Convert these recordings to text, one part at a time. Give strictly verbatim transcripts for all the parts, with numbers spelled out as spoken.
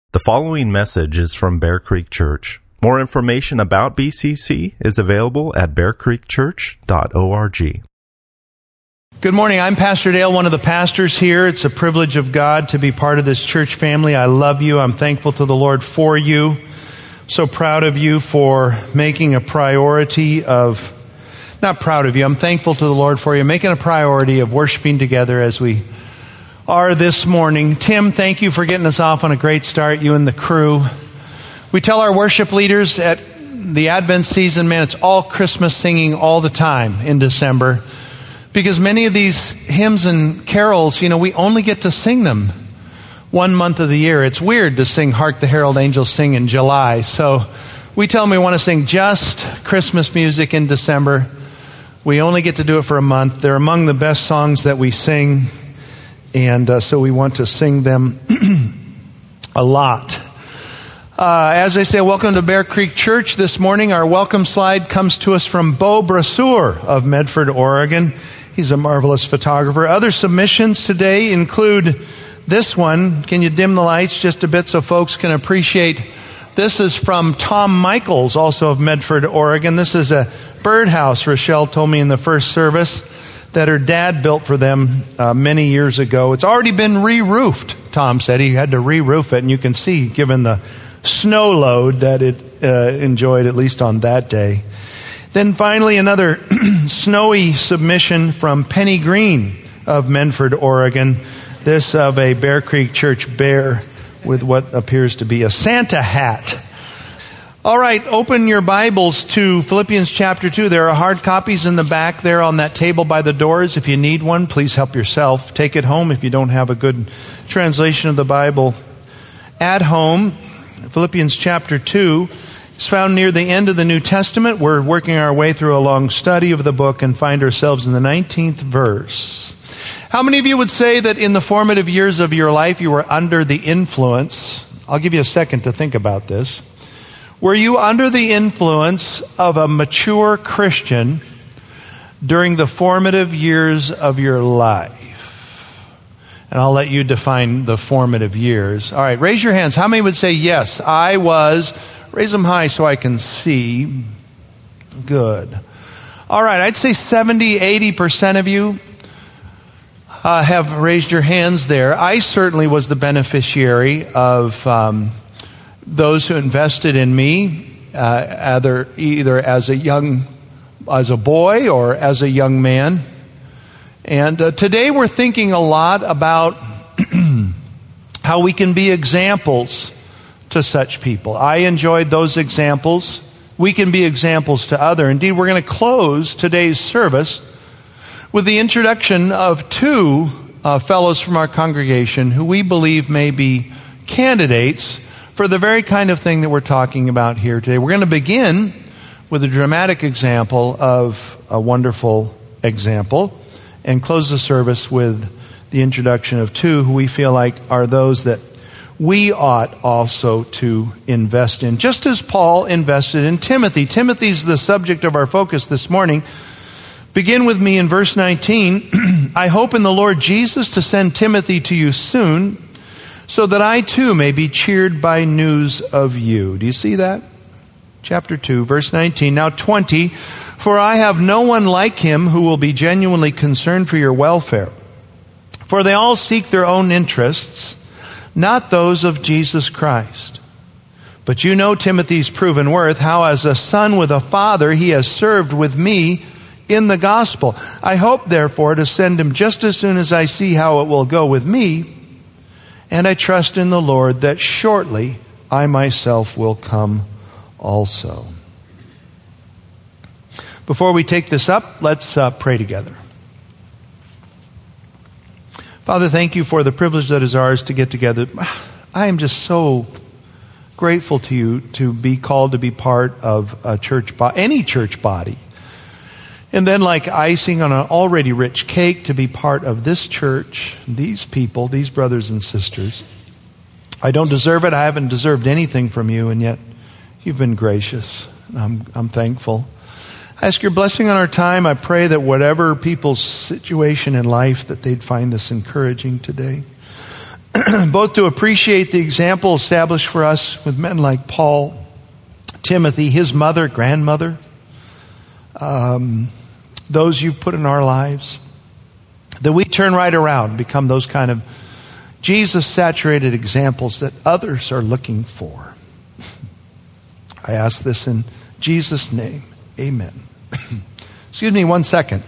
The following message is from Bear Creek Church. More information about B C C is available at bear creek church dot org. Good morning. I'm Pastor Dale, one of the pastors here. It's a privilege of God to be part of this church family. I love you. I'm thankful to the Lord for you. I'm so proud of you for making a priority of, not proud of you, I'm thankful to the Lord for you, making a priority of worshiping together as we are this morning. Tim, thank you for getting us off on a great start, you and the crew. We tell our worship leaders at the Advent season, man, it's all Christmas singing all the time in December. Because many of these hymns and carols, you know, we only get to sing them one month of the year. It's weird to sing Hark the Herald Angels Sing in July. So we tell them we want to sing just Christmas music in December. We only get to do it for a month. They're among the best songs that we sing. And uh, so we want to sing them a lot. Uh, as I say, welcome to Bear Creek Church. This morning, our welcome slide comes to us from Bo Brasseur of Medford, Oregon. He's a marvelous photographer. Other submissions today include this one. Can you dim the lights just a bit so folks can appreciate? This is from Tom Michaels, also of Medford, Oregon. This is a birdhouse, Rochelle told me in the first service, that her dad built for them uh, many years ago. It's already been re-roofed, Tom said. He had to re-roof it, and you can see, given the snow load, that it uh, enjoyed, at least on that day. Then finally, another snowy submission from Penny Green of Medford, Oregon. This of a Bear Creek Church bear with what appears to be a Santa hat. All right, open your Bibles to Philippians chapter two. There are hard copies in the back there on that table by the doors. If you need one, please help yourself. Take it home if you don't have a good translation of the Bible at home. Philippians chapter two is found near the end of the New Testament. We're working our way through a long study of the book and find ourselves in the nineteenth verse. How many of you would say that in the formative years of your life you were under the influence? I'll give you a second to think about this. Were you under the influence of a mature Christian during the formative years of your life? And I'll let you define the formative years. All right, raise your hands. How many would say, yes, I was? Raise them high so I can see. Good. All right, I'd say seventy, eighty percent of you uh, have raised your hands there. I certainly was the beneficiary of um, those who invested in me, uh, either, either as a young, as a boy or as a young man. And uh, today we're thinking a lot about how we can be examples to such people. I enjoyed those examples. We can be examples to others. Indeed, we're going to close today's service with the introduction of two uh, fellows from our congregation who we believe may be candidates for the very kind of thing that we're talking about here today. We're going to begin with a dramatic example of a wonderful example and close the service with the introduction of two who we feel like are those that we ought also to invest in, just as Paul invested in Timothy. Timothy's the subject of our focus this morning. Begin with me in verse nineteen. I hope in the Lord Jesus to send Timothy to you soon, so that I too may be cheered by news of you. Do you see that? Chapter two, verse nineteen. Now twenty, for I have no one like him who will be genuinely concerned for your welfare. For they all seek their own interests, not those of Jesus Christ. But you know Timothy's proven worth, how as a son with a father he has served with me in the gospel. I hope therefore to send him just as soon as I see how it will go with me. And I trust in the Lord that shortly I myself will come also. Before we take this up, let's uh, pray together. Father, thank you for the privilege that is ours to get together. I am just so grateful to you to be called to be part of a church, bo- any church body. And then like icing on an already rich cake, to be part of this church, these people, these brothers and sisters. I don't deserve it. I haven't deserved anything from you, and yet you've been gracious. I'm, I'm thankful. I ask your blessing on our time. I pray that whatever people's situation in life, that they'd find this encouraging today. both to appreciate the example established for us with men like Paul, Timothy, his mother, grandmother, um, those you've put in our lives, that we turn right around, become those kind of Jesus-saturated examples that others are looking for. I ask this in Jesus' name. Amen. Excuse me one second.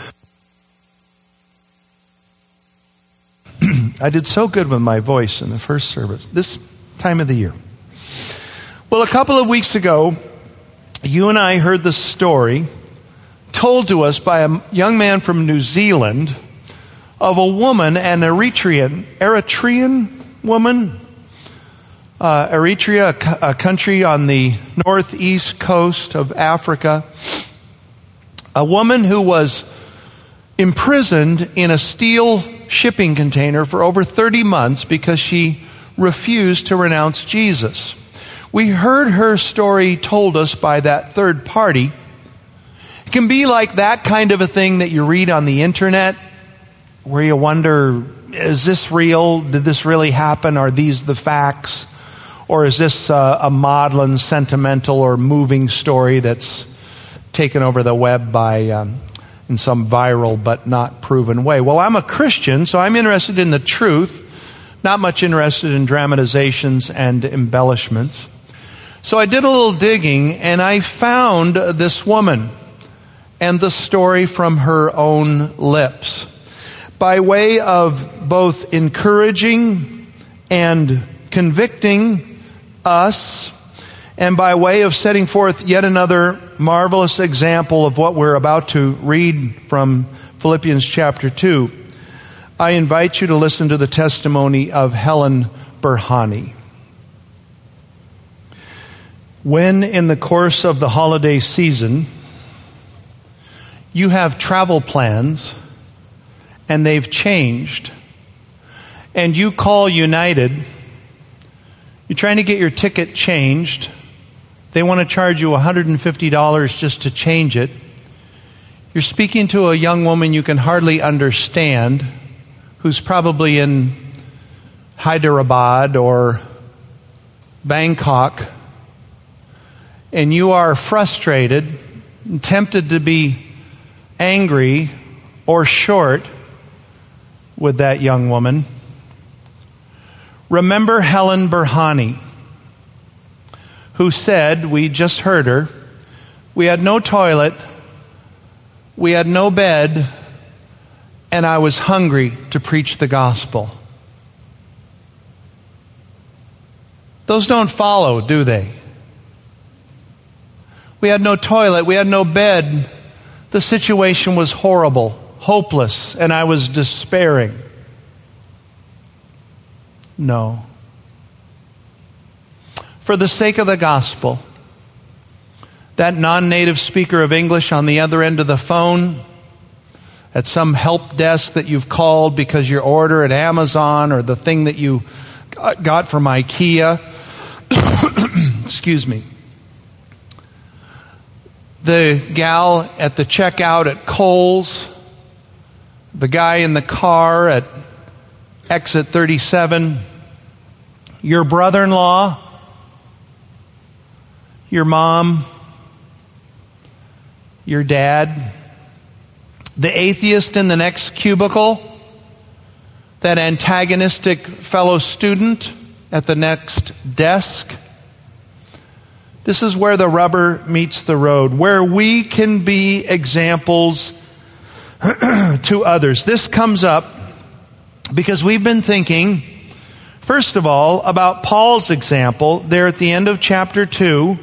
I did so good with my voice in the first service, this time of the year. Well, a couple of weeks ago, you and I heard the story told to us by a young man from New Zealand of a woman, an Eritrean, Eritrean woman, uh, Eritrea, a, a country on the northeast coast of Africa, a woman who was imprisoned in a steel shipping container for over thirty months because she refused to renounce Jesus. We heard her story told us by that third party. It can be like that kind of a thing that you read on the internet where you wonder, is this real? Did this really happen? Are these the facts? Or is this uh, a maudlin, sentimental, or moving story that's taken over the web by um, in some viral but not proven way? Well, I'm a Christian, so I'm interested in the truth, not much interested in dramatizations and embellishments. So I did a little digging, and I found this woman and the story from her own lips, by way of both encouraging and convicting us, and by way of setting forth yet another marvelous example of what we're about to read from Philippians chapter two. I invite you to listen to the testimony of Helen Berhane. When in the course of the holiday season, you have travel plans and they've changed, and you call United, you're trying to get your ticket changed, they want to charge you one hundred fifty dollars just to change it. You're speaking to a young woman you can hardly understand, who's probably in Hyderabad or Bangkok, and you are frustrated and tempted to be angry or short with that young woman. Remember Helen Berhane, who said, we just heard her, we had no toilet, we had no bed, and I was hungry to preach the gospel. Those don't follow, do they? We had no toilet, we had no bed. The situation was horrible, hopeless, and I was despairing. No. For the sake of the gospel, that non-native speaker of English on the other end of the phone, at some help desk that you've called because your order at Amazon or the thing that you got from IKEA, excuse me, the gal at the checkout at Kohl's, the guy in the car at exit thirty-seven, your brother-in-law, your mom, your dad, the atheist in the next cubicle, that antagonistic fellow student at the next desk. This is where the rubber meets the road, where we can be examples to others. This comes up because we've been thinking, first of all, about Paul's example there at the end of chapter two.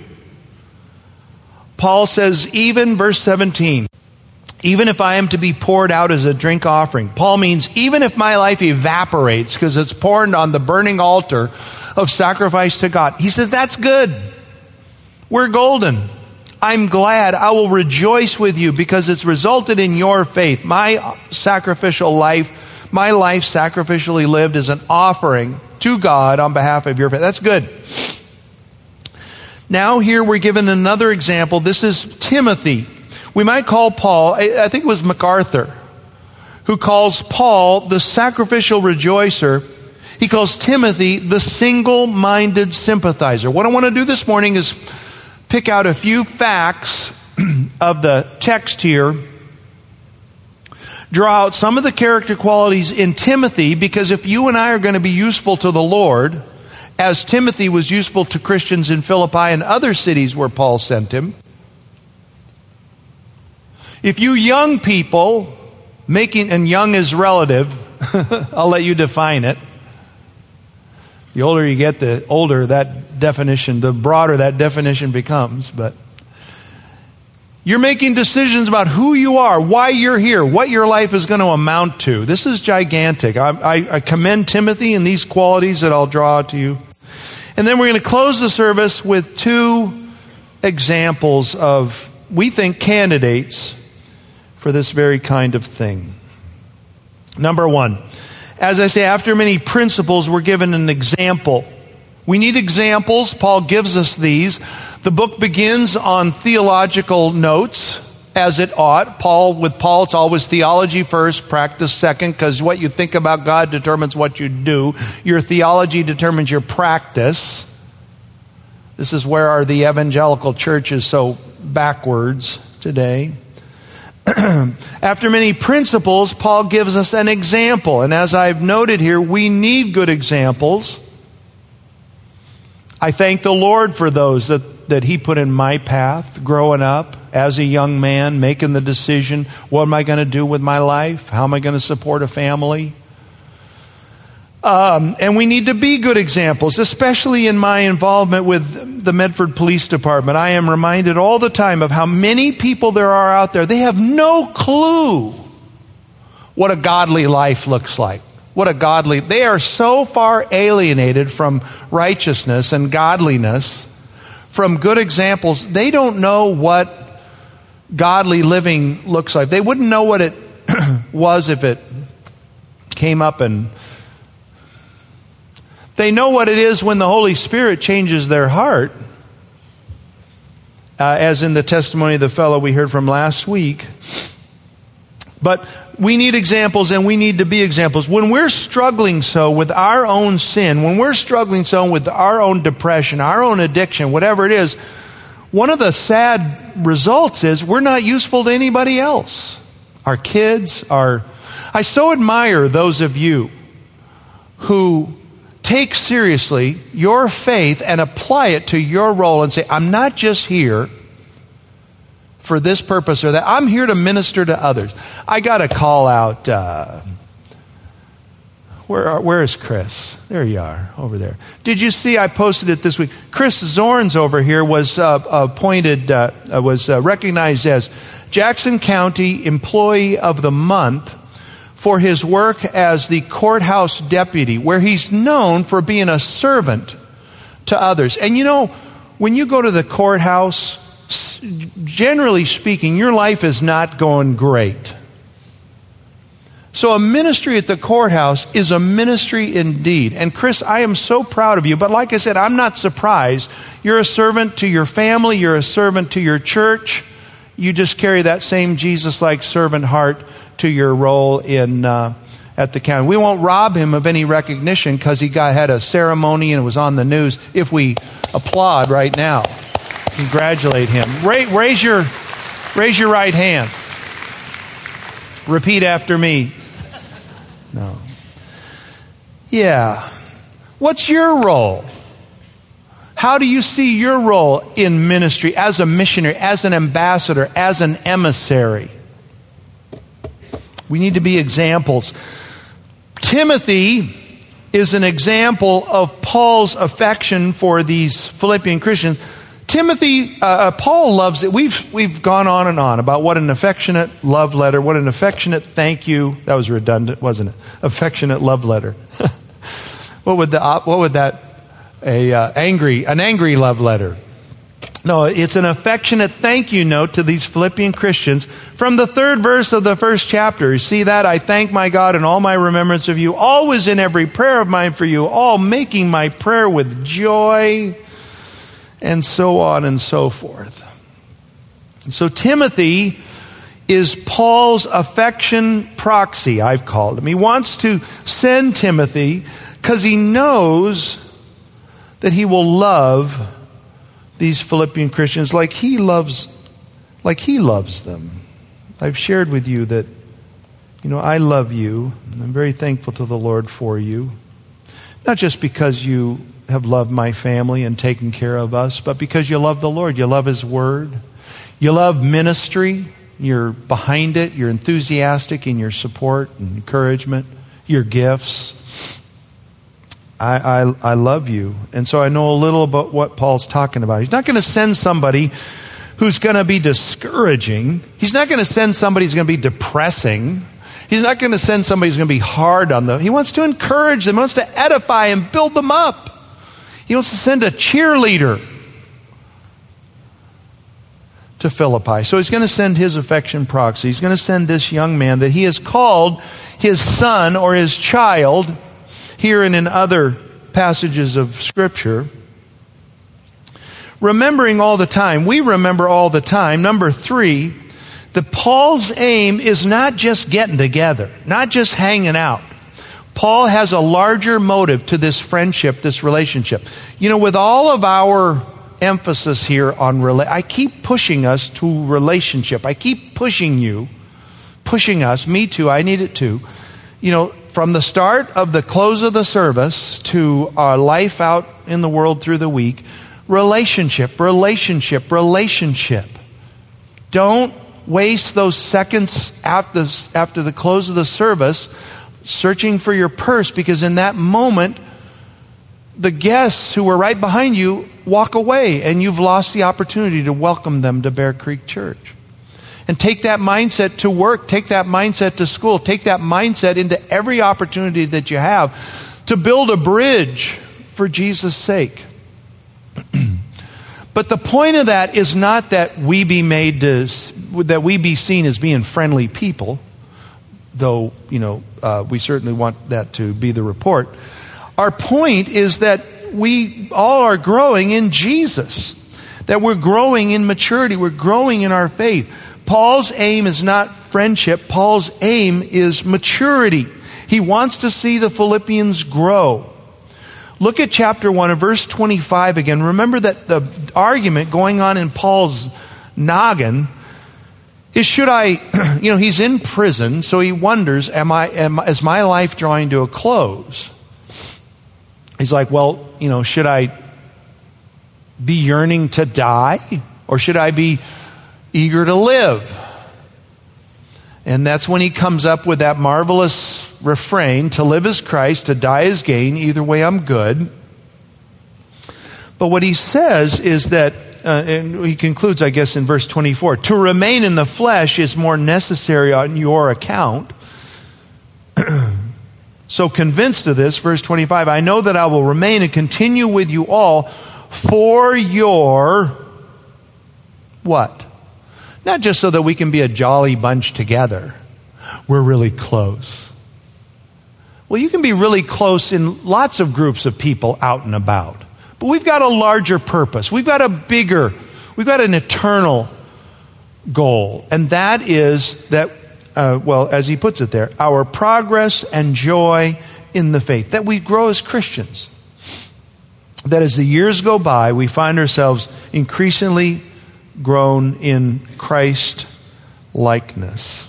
Paul says, even verse seventeen, even if I am to be poured out as a drink offering. Paul means even if my life evaporates because it's poured on the burning altar of sacrifice to God. He says, that's good. We're golden. I'm glad. I will rejoice with you because it's resulted in your faith. My sacrificial life, my life sacrificially lived as an offering to God on behalf of your faith. That's good. Now here we're given another example. This is Timothy. We might call Paul, I think it was MacArthur, who calls Paul the sacrificial rejoicer. He calls Timothy the single-minded sympathizer. What I want to do this morning is pick out a few facts of the text here, draw out some of the character qualities in Timothy, because if you and I are going to be useful to the Lord, as Timothy was useful to Christians in Philippi and other cities where Paul sent him, if you young people, making, and young is relative, I'll let you define it. The older you get, the older that definition, the broader that definition becomes, but you're making decisions about who you are, why you're here, what your life is going to amount to. This is gigantic. I, I, I commend Timothy in these qualities that I'll draw out to you. And then we're going to close the service with two examples of, we think, candidates for this very kind of thing. Number one, as I say, after many principles, we're given an example. We need examples. Paul gives us these. The book begins on theological notes, as it ought. Paul, with Paul, it's always theology first, practice second, because what you think about God determines what you do. Your theology determines your practice. This is where our, the evangelical church is so backwards today. After many principles, Paul gives us an example. And as I've noted here, we need good examples. I thank the Lord for those that, that He put in my path growing up as a young man, making the decision, what am I going to do with my life? How am I going to support a family? Um, and we need to be good examples, especially in my involvement with the Medford Police Department. I am reminded all the time of how many people there are out there. They have no clue what a godly life looks like. What a godly, they are so far alienated from righteousness and godliness, from good examples. They don't know what godly living looks like. They wouldn't know what it was if it came up, and they know what it is when the Holy Spirit changes their heart, uh, as in the testimony of the fellow we heard from last week. But we need examples, and we need to be examples. When we're struggling so with our own sin, when we're struggling so with our own depression, our own addiction, whatever it is, one of the sad results is we're not useful to anybody else. Our kids are... I so admire those of you who take seriously your faith and apply it to your role and say, I'm not just here for this purpose or that. I'm here to minister to others. I got to call out, uh, where are, where is Chris? There you are, over there. Did you see, I posted it this week. Chris Zorns over here was uh, appointed, uh, was uh, recognized as Jackson County Employee of the Month for his work as the courthouse deputy, where he's known for being a servant to others. And you know, when you go to the courthouse, generally speaking, your life is not going great. So a ministry at the courthouse is a ministry indeed. And Chris, I am so proud of you. But like I said, I'm not surprised. You're a servant to your family. You're a servant to your church. You just carry that same Jesus-like servant heart to your role in uh, at the county. We won't rob him of any recognition because he got had a ceremony and it was on the news. If we applaud right now, congratulate him. Raise, raise your raise your right hand. Repeat after me. No. Yeah. What's your role? How do you see your role in ministry as a missionary, as an ambassador, as an emissary? We need to be examples. Timothy is an example of Paul's affection for these Philippian Christians. Timothy, uh, Paul loves it. We've we've gone on and on about what an affectionate love letter, what an affectionate thank you. That was redundant, wasn't it? Affectionate love letter. What would the what would that a uh, angry an angry love letter? No, it's an affectionate thank you note to these Philippian Christians from the third verse of the first chapter. You see that? I thank my God in all my remembrance of you, always in every prayer of mine for you, all making my prayer with joy, and so on and so forth. So Timothy is Paul's affection proxy, I've called him. He wants to send Timothy because he knows that he will love these Philippian Christians like he loves, like he loves them. I've shared with you that, you know, I love you. I'm very thankful to the Lord for you. Not just because you have loved my family and taken care of us, but because you love the Lord. You love His Word. You love ministry. You're behind it. You're enthusiastic in your support and encouragement, your gifts. I, I, I love you. And so I know a little about what Paul's talking about. He's not going to send somebody who's going to be discouraging. He's not going to send somebody who's going to be depressing. He's not going to send somebody who's going to be hard on them. He wants to encourage them. He wants to edify and build them up. He wants to send a cheerleader to Philippi. So he's going to send his affection proxy. He's going to send this young man that he has called his son or his child here and in other passages of Scripture. Remembering all the time. We remember all the time. Number three, that Paul's aim is not just getting together, not just hanging out. Paul has a larger motive to this friendship, this relationship. You know, with all of our emphasis here on rela- I keep pushing us to relationship. I keep pushing you, pushing us, me too, I need it too. You know, from the start of the close of the service to our life out in the world through the week, relationship, relationship, relationship. Don't waste those seconds after, after the close of the service searching for your purse, because in that moment, the guests who were right behind you walk away and you've lost the opportunity to welcome them to Bear Creek Church. And take that mindset to work, take that mindset to school, take that mindset into every opportunity that you have to build a bridge for Jesus' sake. But the point of that is not that we be made to, that we be seen as being friendly people, though, you know, uh, we certainly want that to be the report. Our point is that we all are growing in Jesus, that we're growing in maturity, we're growing in our faith. Paul's aim is not friendship. Paul's aim is maturity. He wants to see the Philippians grow. Look at chapter one and verse twenty-five again. Remember that the argument going on in Paul's noggin is, should I, you know, he's in prison, so he wonders, am I, am, is my life drawing to a close? He's like, well, you know, should I be yearning to die, or should I be eager to live? And that's when he comes up with that marvelous refrain, to live is Christ, to die is gain, either way I'm good. But what he says is that, uh, and he concludes, I guess, in verse twenty-four, to remain in the flesh is more necessary on your account. So convinced of this, verse twenty-five, I know that I will remain and continue with you all for your, what? Not just so that we can be a jolly bunch together. We're really close. Well, you can be really close in lots of groups of people out and about. But we've got a larger purpose. We've got a bigger, we've got an eternal goal. And that is that, uh, well, as he puts it there, our progress and joy in the faith. That we grow as Christians. That as the years go by, we find ourselves increasingly grown in Christ likeness.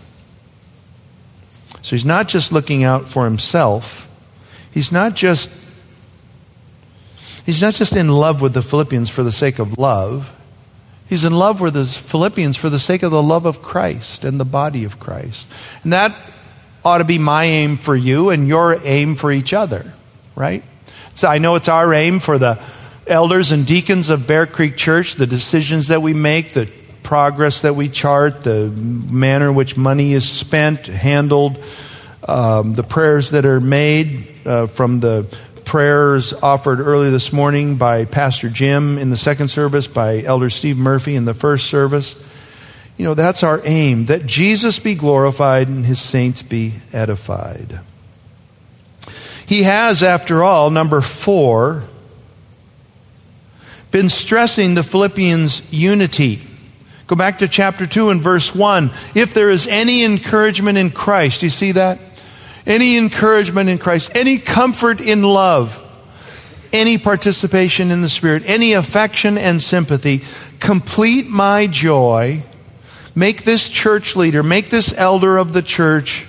So he's not just looking out for himself. He's not just He's not just in love with the Philippians for the sake of love. He's in love with the Philippians for the sake of the love of Christ and the body of Christ. And that ought to be my aim for you and your aim for each other, right? So I know it's our aim for the elders and deacons of Bear Creek Church, the decisions that we make, the progress that we chart, the manner in which money is spent, handled, um, the prayers that are made uh, from the prayers offered earlier this morning by Pastor Jim in the second service, by Elder Steve Murphy in the first service. You know, that's our aim, that Jesus be glorified and his saints be edified. He has, after all, number four, been stressing the Philippians' unity. Go back to chapter two and verse one. If there is any encouragement in Christ, you see that? any encouragement in Christ, any comfort in love, any participation in the Spirit, any affection and sympathy, complete my joy. Make this church leader, make this elder of the church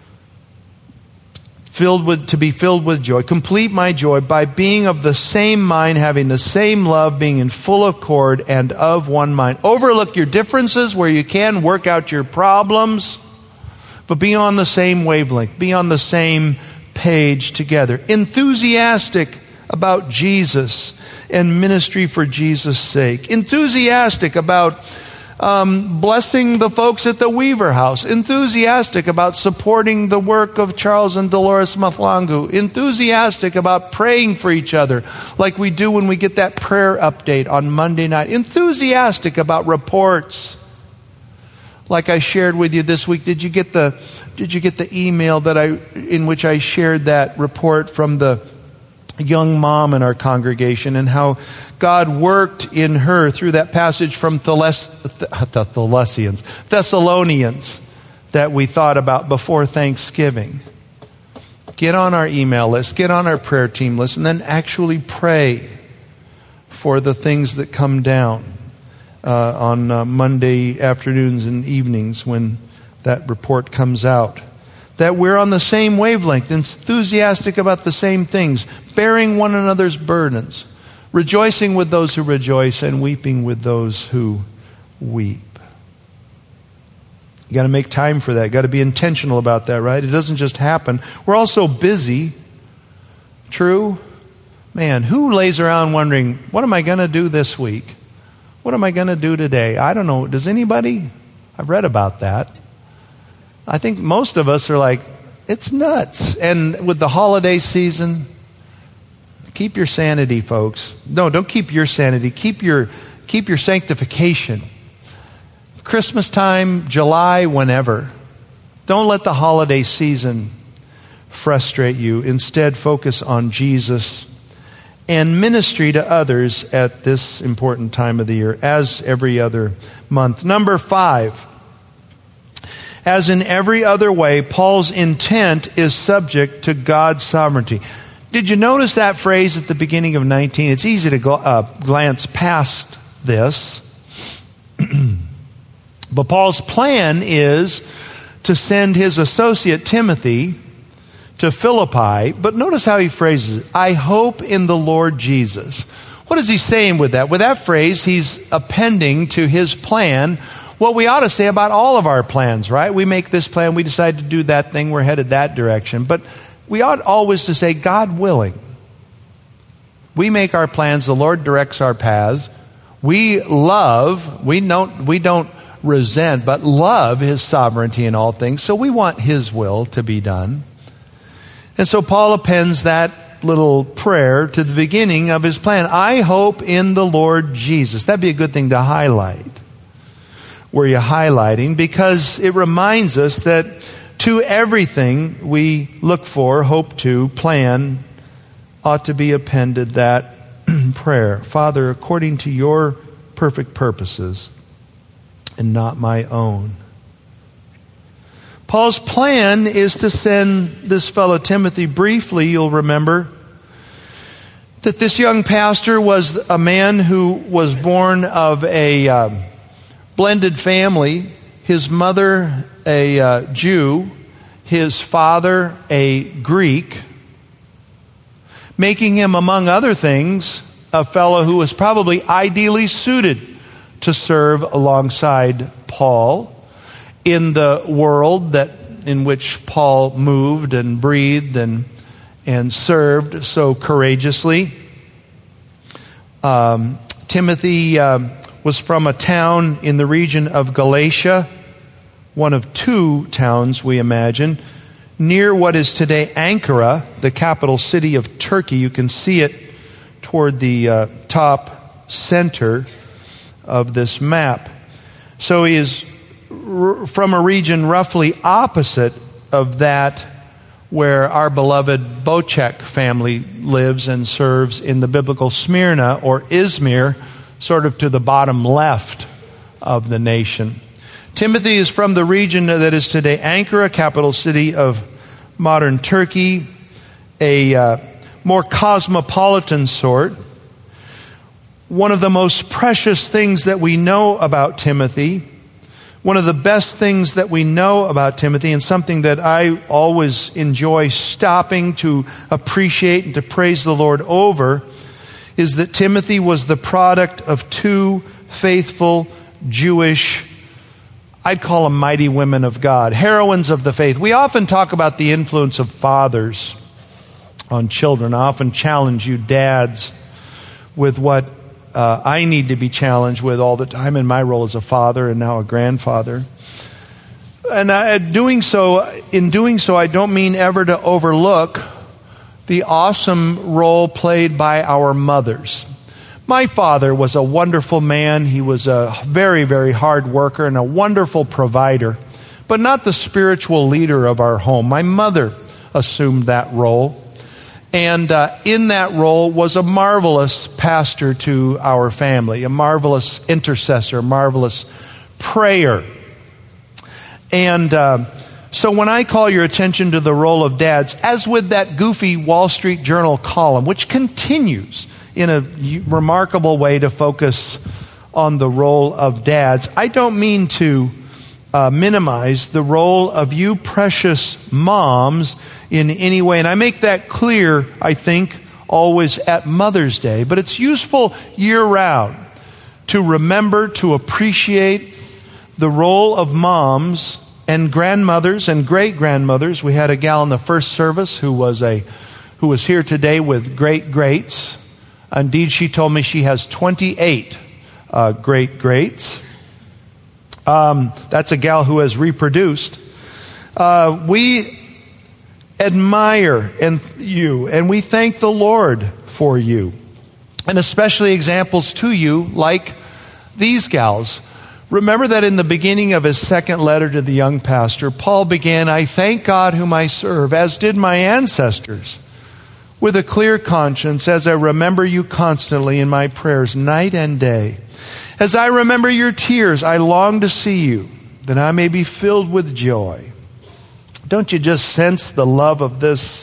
filled with, to be filled with joy. Complete my joy by being of the same mind, having the same love, being in full accord and of one mind. Overlook your differences where you can, work out your problems, but be on the same wavelength, be on the same page together. Enthusiastic about Jesus and ministry for Jesus' sake. Enthusiastic about Um, blessing the folks at the Weaver House. Enthusiastic about supporting the work of Charles and Dolores Mathlangu. Enthusiastic about praying for each other like we do when we get that prayer update on Monday night. Enthusiastic about reports like I shared with you this week. Did you get the did you get the email that I in which I shared that report from the young mom in our congregation and how God worked in her through that passage from Thales, the Thessalonians, Thessalonians that we thought about before Thanksgiving. Get on our email list, get on our prayer team list, and then actually pray for the things that come down uh, on uh, Monday afternoons and evenings when that report comes out. That we're on the same wavelength, enthusiastic about the same things, bearing one another's burdens, rejoicing with those who rejoice and weeping with those who weep. You got to make time for that. You got to be intentional about that, right? It doesn't just happen. We're all so busy. True? Man, who lays around wondering, what am I going to do this week? What am I going to do today? I don't know. Does anybody? I've read about that. I think most of us are like, it's nuts. And with the holiday season, keep your sanity, folks. No, don't keep your sanity. Keep your keep your sanctification. Christmas time, July, whenever. Don't let the holiday season frustrate you. Instead, focus on Jesus and ministry to others at this important time of the year, as every other month. Number five. As in every other way, Paul's intent is subject to God's sovereignty. Did you notice that phrase at the beginning of nineteen? It's easy to go, uh, glance past this. But Paul's plan is to send his associate Timothy to Philippi. But notice how he phrases it. I hope in the Lord Jesus. What is he saying with that? With that phrase, he's appending to his plan what we ought to say about all of our plans, right? We make this plan, we decide to do that thing, we're headed that direction. But we ought always to say, God willing. We make our plans, the Lord directs our paths. We love, we don't, we don't resent, but love His sovereignty in all things. So we want His will to be done. And so Paul appends that little prayer to the beginning of his plan. I hope in the Lord Jesus. That'd be a good thing to highlight. Were you highlighting? Because it reminds us that to everything we look for, hope to, plan, ought to be appended that prayer. Father, according to your perfect purposes and not my own. Paul's plan is to send this fellow Timothy. Briefly, you'll remember that this young pastor was a man who was born of a um, blended family. His mother, a uh, Jew, his father, a Greek, making him, among other things, a fellow who was probably ideally suited to serve alongside Paul in the world that in which Paul moved and breathed and and served so courageously. Um, Timothy um, was from a town in the region of Galatia, one of two towns, we imagine, near what is today Ankara, the capital city of Turkey. You can see it toward the uh, top center of this map. So he is r- from a region roughly opposite of that where our beloved Bocek family lives and serves in the biblical Smyrna or Izmir, sort of to the bottom left of the nation. Timothy is from the region that is today Ankara, capital city of modern Turkey, a uh, more cosmopolitan sort. One of the most precious things that we know about Timothy, one of the best things that we know about Timothy, and something that I always enjoy stopping to appreciate and to praise the Lord over, is that Timothy was the product of two faithful Jewish, I'd call them mighty women of God, heroines of the faith. We often talk about the influence of fathers on children. I often challenge you dads with what uh, I need to be challenged with all the time in my role as a father and now a grandfather. And I, doing so, in doing so, I don't mean ever to overlook the awesome role played by our mothers. My father was a wonderful man. He was a very, very hard worker and a wonderful provider, but not the spiritual leader of our home. My mother assumed that role, and uh, in that role was a marvelous pastor to our family, a marvelous intercessor, a marvelous prayer. And uh, so when I call your attention to the role of dads, as with that goofy Wall Street Journal column, which continues in a remarkable way to focus on the role of dads, I don't mean to uh, minimize the role of you precious moms in any way. And I make that clear, I think, always at Mother's Day. But it's useful year-round to remember, to appreciate the role of moms and grandmothers and great-grandmothers. We had a gal in the first service who was a who was here today with great-greats. Indeed, she told me she has twenty-eight uh, great-greats. Um, that's a gal who has reproduced. Uh, we admire and you, and we thank the Lord for you. And especially examples to you like these gals. Remember that in the beginning of his second letter to the young pastor, Paul began, "I thank God whom I serve, as did my ancestors, with a clear conscience, as I remember you constantly in my prayers night and day. As I remember your tears, I long to see you, that I may be filled with joy." Don't you just sense the love of this,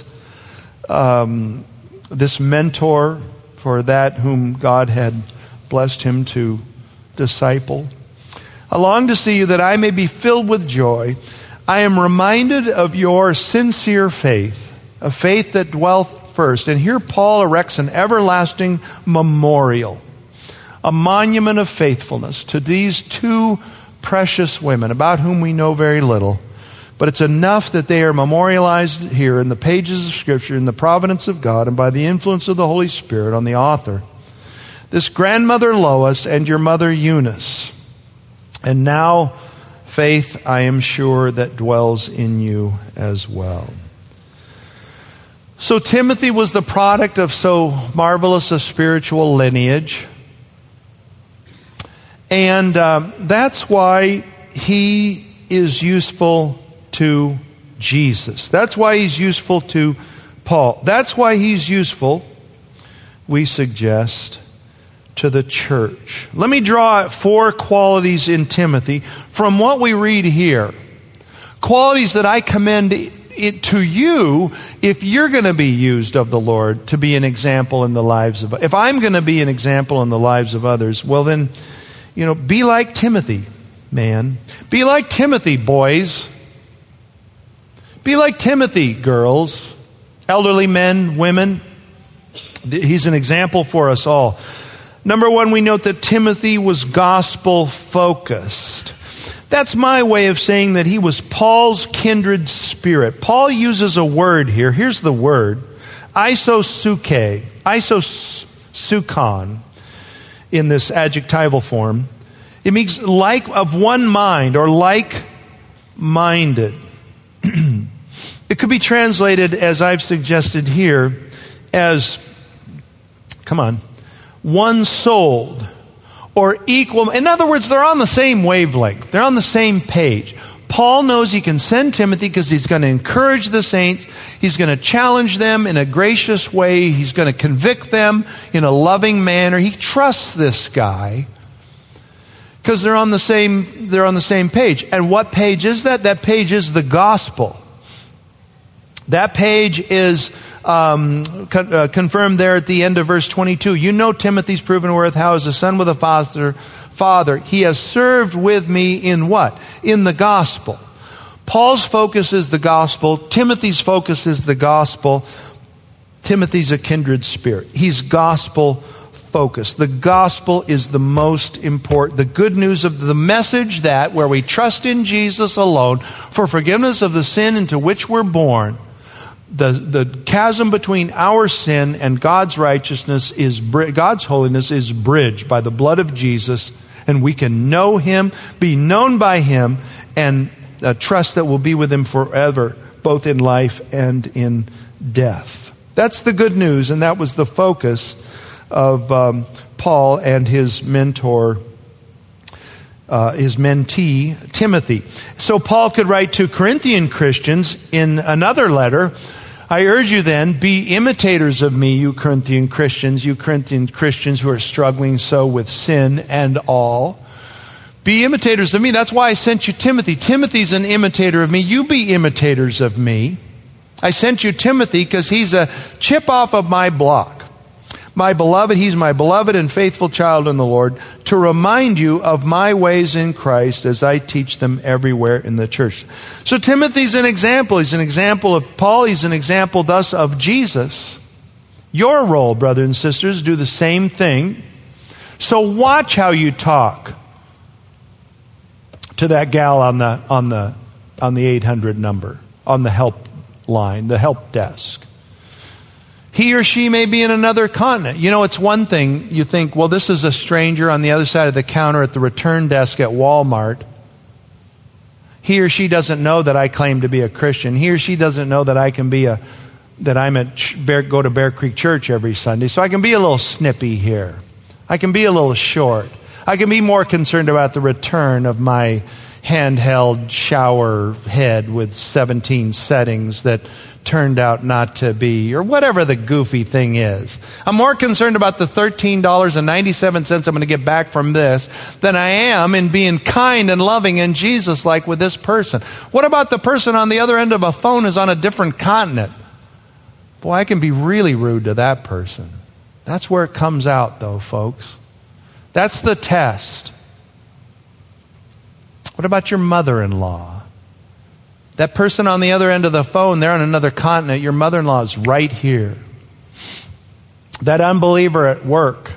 um, this mentor for that whom God had blessed him to disciple? "I long to see you, that I may be filled with joy. I am reminded of your sincere faith, a faith that dwelleth first." And here Paul erects an everlasting memorial, a monument of faithfulness to these two precious women about whom we know very little. But it's enough that they are memorialized here in the pages of Scripture, in the providence of God, and by the influence of the Holy Spirit on the author. This grandmother Lois and your mother Eunice. And now faith, I am sure, that dwells in you as well. So Timothy was the product of so marvelous a spiritual lineage. And um, that's why he is useful to Jesus. That's why he's useful to Paul. That's why he's useful, we suggest, to the church. Let me draw out four qualities in Timothy from what we read here. Qualities that I commend it to you if you're going to be used of the Lord to be an example in the lives of, if I'm going to be an example in the lives of others, well then, you know, be like Timothy, man. Be like Timothy, boys. Be like Timothy, girls. Elderly men, women. He's an example for us all. Number one, we note that Timothy was gospel focused. That's my way of saying that he was Paul's kindred spirit. Paul uses a word here. Here's the word. Isosuke. Isosukon in this adjectival form. It means like of one mind or like-minded. It could be translated, as I've suggested here, as, come on, one-souled or equal. In other words, they're on the same wavelength. They're on the same page. Paul knows he can send Timothy because he's going to encourage the saints. He's going to challenge them in a gracious way. He's going to convict them in a loving manner. He trusts this guy because they're on the same, they're on the same page. And what page is that? That page is the gospel. That page is um, con- uh, confirmed there at the end of verse twenty-two. You know Timothy's proven worth, how as a son with a father, father, he has served with me in what? In the gospel. Paul's focus is the gospel. Timothy's focus is the gospel. Timothy's a kindred spirit. He's gospel focused. The gospel is the most important. The good news of the message that where we trust in Jesus alone for forgiveness of the sin into which we're born, the, the chasm between our sin and God's righteousness is, God's holiness is bridged by the blood of Jesus, and we can know Him, be known by Him, and uh, trust that we'll be with Him forever, both in life and in death. That's the good news, and that was the focus of um, Paul and his mentor, uh, his mentee, Timothy. So Paul could write to Corinthian Christians in another letter, I urge you then, be imitators of me, you Corinthian Christians, you Corinthian Christians who are struggling so with sin and all. Be imitators of me. That's why I sent you Timothy. Timothy's an imitator of me. You be imitators of me. I sent you Timothy because he's a chip off of my block. My beloved, he's my beloved and faithful child in the Lord, to remind you of my ways in Christ as I teach them everywhere in the church. So Timothy's an example. He's an example of Paul. He's an example thus of Jesus. Your role, brothers and sisters, do the same thing. So watch how you talk to that gal on the on the on the eight hundred number, on the help line, the help desk. He or she may be in another continent. You know, it's one thing, you think, well, this is a stranger on the other side of the counter at the return desk at Walmart. He or she doesn't know that I claim to be a Christian. He or she doesn't know that I can be a, that I'm at, Bear, go to Bear Creek Church every Sunday. So I can be a little snippy here. I can be a little short. I can be more concerned about the return of my handheld shower head with seventeen settings that turned out not to be, or whatever the goofy thing is. I'm more concerned about the thirteen dollars and ninety-seven cents I'm going to get back from this than I am in being kind and loving and Jesus-like with this person. What about the person on the other end of a phone who's on a different continent? Boy, I can be really rude to that person. That's where it comes out, though, folks. That's the test. What about your mother-in-law? That person on the other end of the phone, they're on another continent. Your mother-in-law is right here. That unbeliever at work.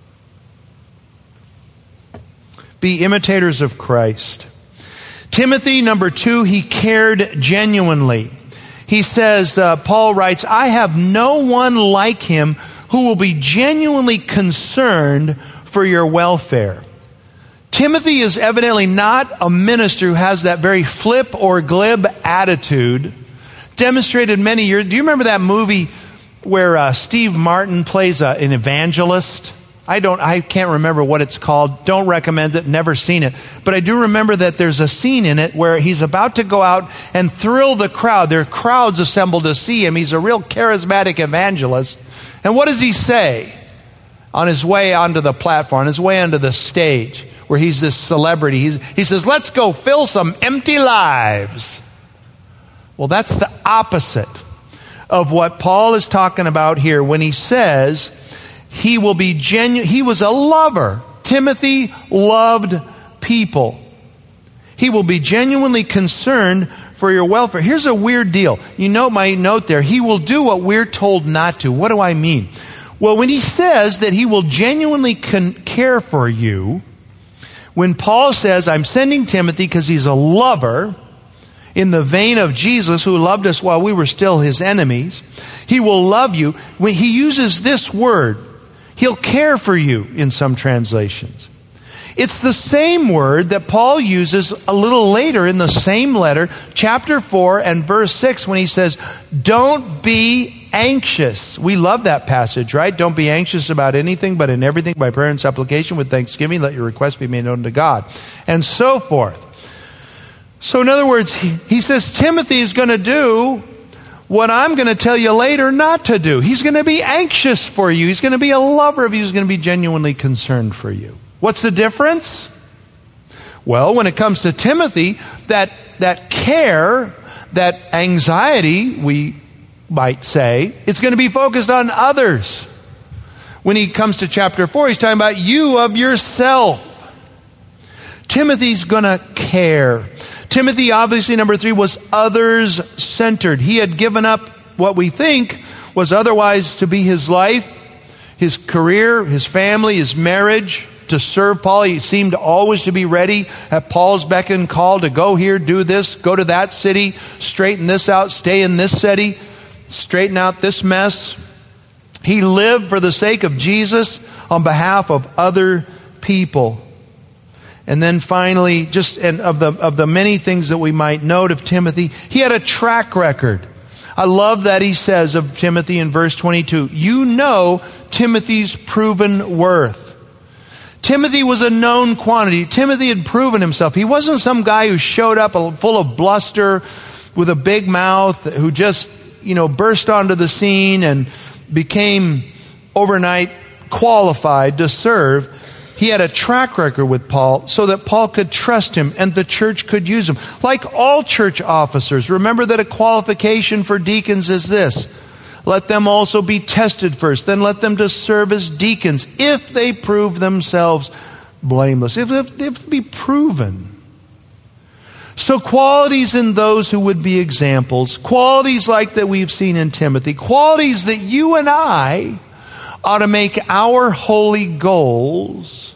Be imitators of Christ. Timothy, number two, he cared genuinely. He says, uh, Paul writes, I have no one like him who will be genuinely concerned for your welfare. Timothy is evidently not a minister who has that very flip or glib attitude demonstrated many years. Do you remember that movie where uh, Steve Martin plays a, an evangelist? I don't, I can't remember what it's called. Don't recommend it. Never seen it. But I do remember that there's a scene in it where he's about to go out and thrill the crowd. There are crowds assembled to see him. He's a real charismatic evangelist. And what does he say on his way onto the platform, on his way onto the stage, where he's this celebrity? He's, he says, let's go fill some empty lives. Well, that's the opposite of what Paul is talking about here when he says he will be genuine. He was a lover. Timothy loved people. He will be genuinely concerned for your welfare. Here's a weird deal. You note my note there. He will do what we're told not to. What do I mean? Well, when he says that he will genuinely con- care for you, when Paul says, I'm sending Timothy because he's a lover, in the vein of Jesus who loved us while we were still his enemies, he will love you. When he uses this word, he'll care for you in some translations. It's the same word that Paul uses a little later in the same letter, chapter four and verse six, when he says, don't be anxious. We love that passage, right? Don't be anxious about anything, but in everything by prayer and supplication with thanksgiving, let your requests be made known to God, and so forth. So in other words, he, he says Timothy is going to do what I'm going to tell you later not to do. He's going to be anxious for you. He's going to be a lover of you. He's going to be genuinely concerned for you. What's the difference? Well, when it comes to Timothy, that, that care that anxiety, we might say, it's going to be focused on others. When he comes to chapter four, he's talking about you of yourself. Timothy's going to care. Timothy, obviously, number three, was others-centered. He had given up what we think was otherwise to be his life, his career, his family, his marriage, to serve Paul. He seemed always to be ready at Paul's beck and call to go here, do this, go to that city, straighten this out, stay in this city, straighten out this mess. He lived for the sake of Jesus on behalf of other people. And then finally, just and of the of the many things that we might note of Timothy, he had a track record. I love that he says of Timothy in verse twenty-two, you know Timothy's proven worth. Timothy was a known quantity. Timothy had proven himself. He wasn't some guy who showed up full of bluster with a big mouth, who just, you know, burst onto the scene and became overnight qualified to serve. He had a track record with Paul so that Paul could trust him and the church could use him. Like all church officers, remember that a qualification for deacons is this. Let them also be tested first, then let them to serve as deacons if they prove themselves blameless. If they have to be proven. So qualities in those who would be examples, qualities like that we've seen in Timothy, qualities that you and I ought to make our holy goals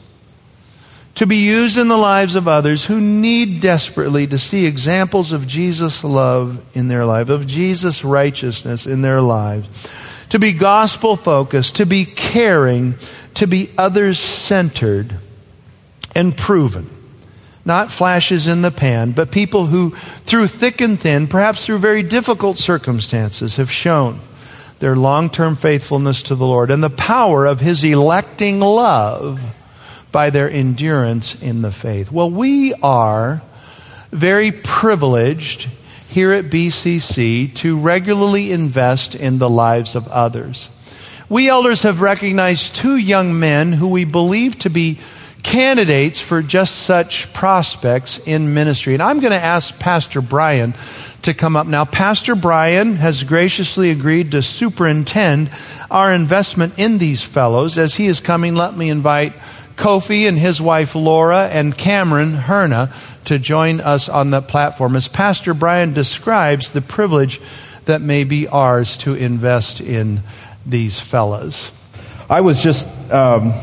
to be used in the lives of others who need desperately to see examples of Jesus' love in their life, of Jesus' righteousness in their lives, to be gospel-focused, to be caring, to be others-centered and proven. Not flashes in the pan, but people who, through thick and thin, perhaps through very difficult circumstances, have shown their long-term faithfulness to the Lord and the power of His electing love by their endurance in the faith. Well, we are very privileged here at B C C to regularly invest in the lives of others. We elders have recognized two young men who we believe to be candidates for just such prospects in ministry. And I'm going to ask Pastor Brian to come up now. Pastor Brian has graciously agreed to superintend our investment in these fellows. As he is coming, let me invite Kofi and his wife Laura and Cameron Herna to join us on the platform as Pastor Brian describes the privilege that may be ours to invest in these fellows. I was just um,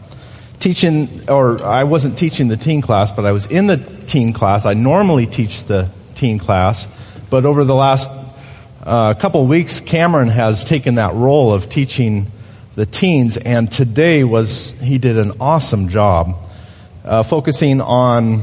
teaching, or I wasn't teaching the teen class, but I was in the teen class. I normally teach the teen class, but over the last uh, couple of weeks, Cameron has taken that role of teaching the teens, and today was, he did an awesome job uh, focusing on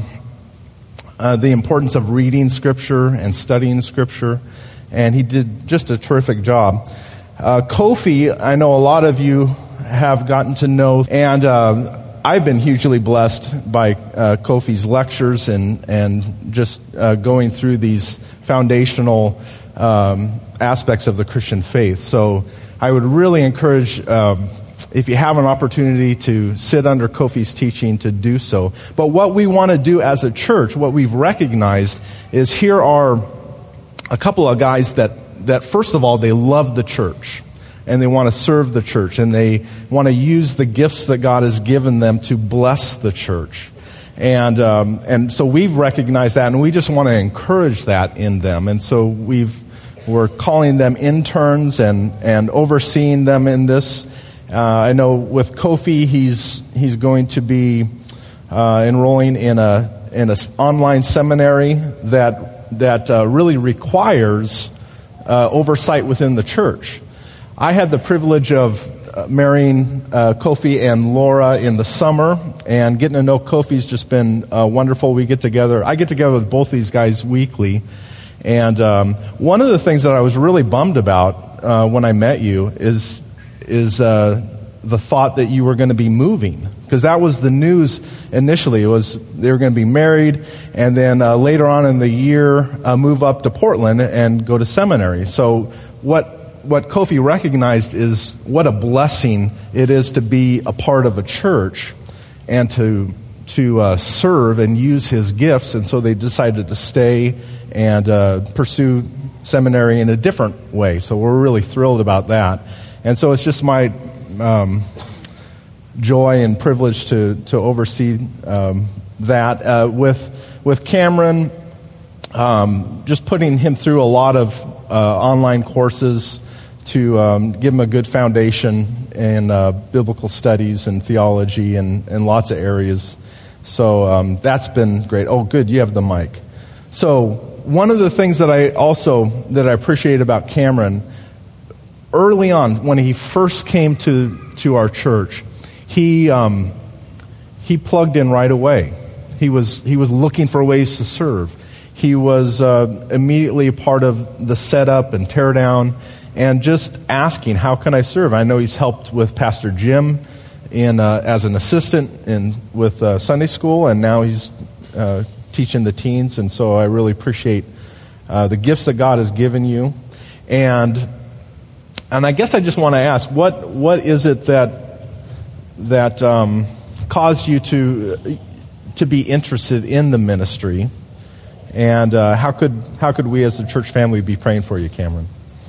uh, the importance of reading Scripture and studying Scripture, and he did just a terrific job. Uh, Kofi, I know a lot of you have gotten to know, and uh, I've been hugely blessed by uh, Kofi's lectures and, and just uh, going through these foundational um, aspects of the Christian faith. So I would really encourage, um, if you have an opportunity to sit under Kofi's teaching, to do so. But what we want to do as a church, what we've recognized, is here are a couple of guys that, that first of all, they love the church. And they want to serve the church. And they want to use the gifts that God has given them to bless the church. And um, and so we've recognized that, and we just want to encourage that in them. And so we've we're calling them interns and, and overseeing them in this. Uh, I know with Kofi, he's he's going to be uh, enrolling in a in an online seminary that that uh, really requires uh, oversight within the church. I had the privilege of uh, marrying uh, Kofi and Laura in the summer, and getting to know Kofi's just been uh, wonderful. We get together. I get together with both these guys weekly. And um, one of the things that I was really bummed about uh, when I met you is is uh, the thought that you were going to be moving. Because that was the news initially. It was they were going to be married, and then uh, later on in the year, uh, move up to Portland and go to seminary. So what what Kofi recognized is what a blessing it is to be a part of a church and to to uh, serve and use his gifts. And so they decided to stay and uh, pursue seminary in a different way. So we're really thrilled about that. And so it's just my um, joy and privilege to to oversee um, that uh, with with Cameron. Um, just putting him through a lot of uh, online courses to um, give him a good foundation in uh, biblical studies and theology and, and lots of areas. So um, that's been great. Oh, good, you have the mic. So one of the things that I also that I appreciate about Cameron, early on when he first came to to our church, he um, he plugged in right away. He was he was looking for ways to serve. He was uh, immediately a part of the setup and teardown, and just asking, "How can I serve?" I know he's helped with Pastor Jim in uh, as an assistant in with uh, Sunday school, and now he's uh, teaching the teens. And so I really appreciate uh, the gifts that God has given you. And and I guess I just want to ask, what what is it that that um, caused you to to be interested in the ministry? And uh, how could how could we as a church family be praying for you, Cameron?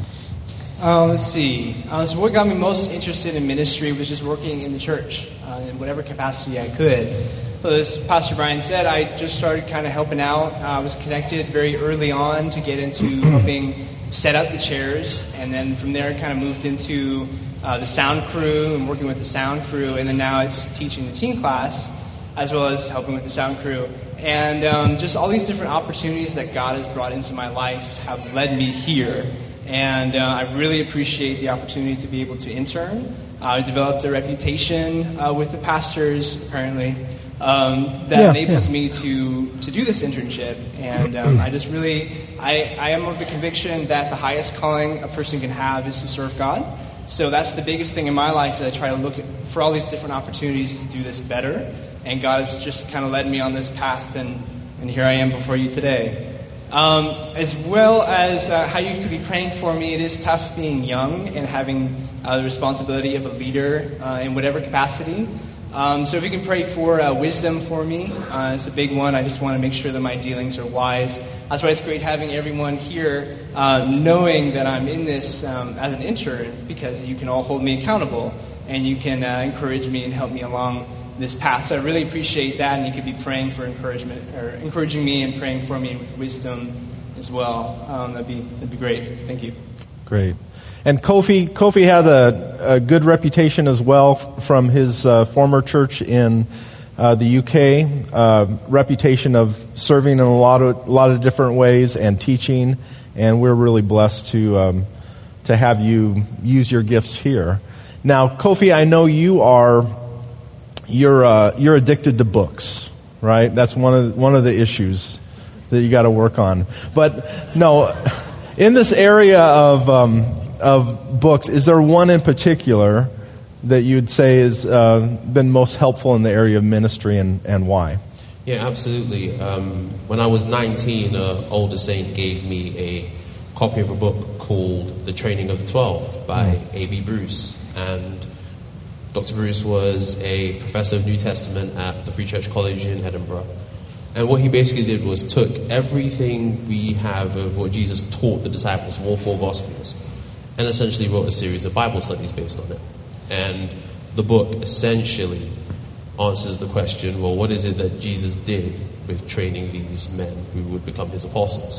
Uh, let's see. Uh, so what got me most interested in ministry was just working in the church uh, in whatever capacity I could. So as Pastor Brian said, I just started kind of helping out. Uh, I was connected very early on to get into helping set up the chairs, and then from there kind of moved into uh, the sound crew and working with the sound crew, and then now it's teaching the teen class as well as helping with the sound crew. And um, just all these different opportunities that God has brought into my life have led me here. And uh, I really appreciate the opportunity to be able to intern. Uh, I developed a reputation uh, with the pastors, apparently, um, that yeah, enables yeah. me to, to do this internship. And um, I just really, I, I am of the conviction that the highest calling a person can have is to serve God. So that's the biggest thing in my life, that I try to look at, for all these different opportunities to do this better. And God has just kind of led me on this path, and, and here I am before you today. Um, as well as uh, how you could be praying for me, it is tough being young and having uh, the responsibility of a leader uh, in whatever capacity. Um, so if you can pray for uh, wisdom for me, uh, it's a big one. I just want to make sure that my dealings are wise. That's why it's great having everyone here uh, knowing that I'm in this um, as an intern, because you can all hold me accountable and you can uh, encourage me and help me along this path. So I really appreciate that, and you could be praying for encouragement, or encouraging me and praying for me with wisdom as well. Um, that'd be that'd be great. Thank you. Great. And Kofi, Kofi had a, a good reputation as well f- from his uh, former church in uh, the U K. Uh, reputation of serving in a lot of a lot of different ways and teaching. And we're really blessed to um, to have you use your gifts here. Now, Kofi, I know you are. You're uh, you're addicted to books, right? That's one of the, one of the issues that you got to work on. But no, in this area of um, of books, is there one in particular that you'd say has uh, been most helpful in the area of ministry, and, and why? Yeah, absolutely. Um, when I was nineteen, an older saint gave me a copy of a book called The Training of the Twelve by mm. A B Bruce, and Doctor Bruce was a professor of New Testament at the Free Church College in Edinburgh. And what he basically did was took everything we have of what Jesus taught the disciples from all four Gospels and essentially wrote a series of Bible studies based on it. And the book essentially answers the question, well, what is it that Jesus did with training these men who would become his apostles?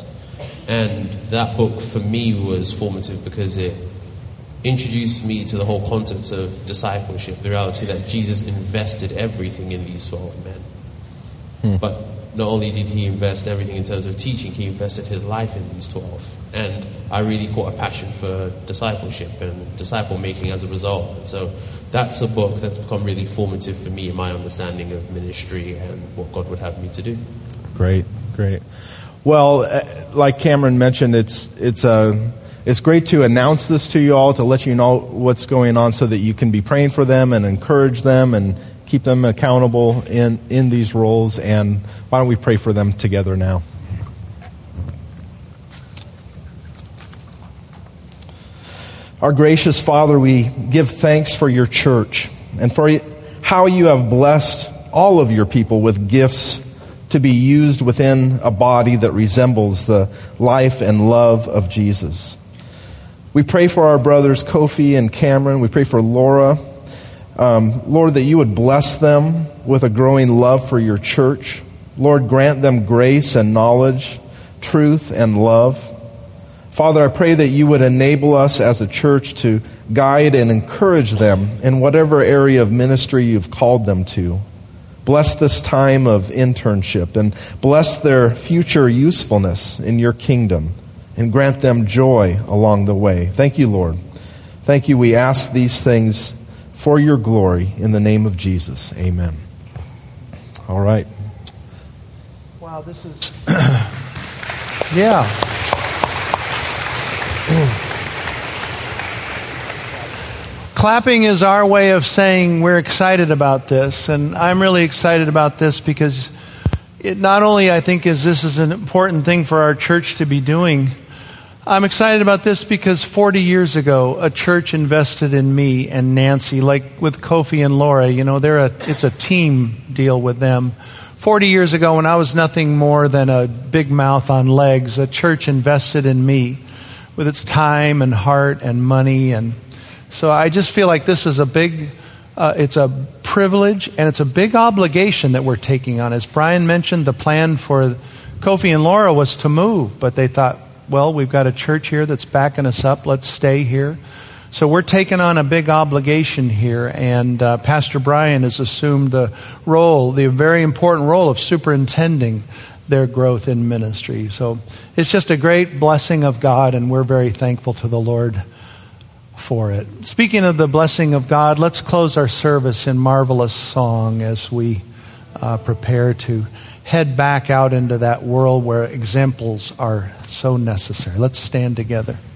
And that book for me was formative because it introduced me to the whole concept of discipleship, the reality that Jesus invested everything in these twelve men. Hmm. But not only did he invest everything in terms of teaching, he invested his life in these twelve. And I really caught a passion for discipleship and disciple making as a result. And so that's a book that's become really formative for me in my understanding of ministry and what God would have me to do. Great, great. Well, uh, like Cameron mentioned, it's it's a It's great to announce this to you all, to let you know what's going on so that you can be praying for them and encourage them and keep them accountable in, in these roles. And why don't we pray for them together now? Our gracious Father, we give thanks for your church and for how you have blessed all of your people with gifts to be used within a body that resembles the life and love of Jesus. We pray for our brothers Kofi and Cameron. We pray for Laura. Um, Lord, that you would bless them with a growing love for your church. Lord, grant them grace and knowledge, truth and love. Father, I pray that you would enable us as a church to guide and encourage them in whatever area of ministry you've called them to. Bless this time of internship and bless their future usefulness in your kingdom and grant them joy along the way. Thank you, Lord. Thank you. We ask these things for your glory in the name of Jesus. Amen. All right. Wow, this is... yeah. Clapping is our way of saying we're excited about this. And I'm really excited about this because it not only, I think, is this is an important thing for our church to be doing, I'm excited about this because forty years ago, a church invested in me and Nancy, like with Kofi and Laura. You know, they're a, it's a team deal with them. forty years ago, when I was nothing more than a big mouth on legs, a church invested in me with its time and heart and money. And so I just feel like this is a big, uh, it's a privilege and it's a big obligation that we're taking on. As Brian mentioned, the plan for Kofi and Laura was to move, but they thought, well, we've got a church here that's backing us up. Let's stay here. So we're taking on a big obligation here, and uh, Pastor Brian has assumed the role, the very important role of superintending their growth in ministry. So it's just a great blessing of God, and we're very thankful to the Lord for it. Speaking of the blessing of God, let's close our service in marvelous song as we uh, prepare to head back out into that world where examples are so necessary. Let's stand together.